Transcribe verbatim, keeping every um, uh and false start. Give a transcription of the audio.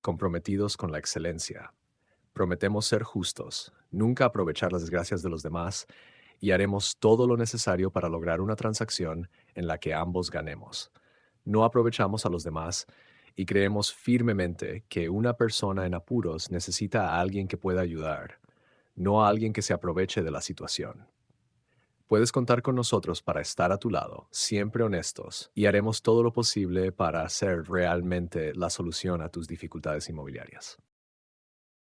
comprometidos con la excelencia. Prometemos ser justos, nunca aprovechar las desgracias de los demás y haremos todo lo necesario para lograr una transacción en la que ambos ganemos. No aprovechamos a los demás y creemos firmemente que una persona en apuros necesita a alguien que pueda ayudar, no a alguien que se aproveche de la situación. Puedes contar con nosotros para estar a tu lado, siempre honestos, y haremos todo lo posible para ser realmente la solución a tus dificultades inmobiliarias.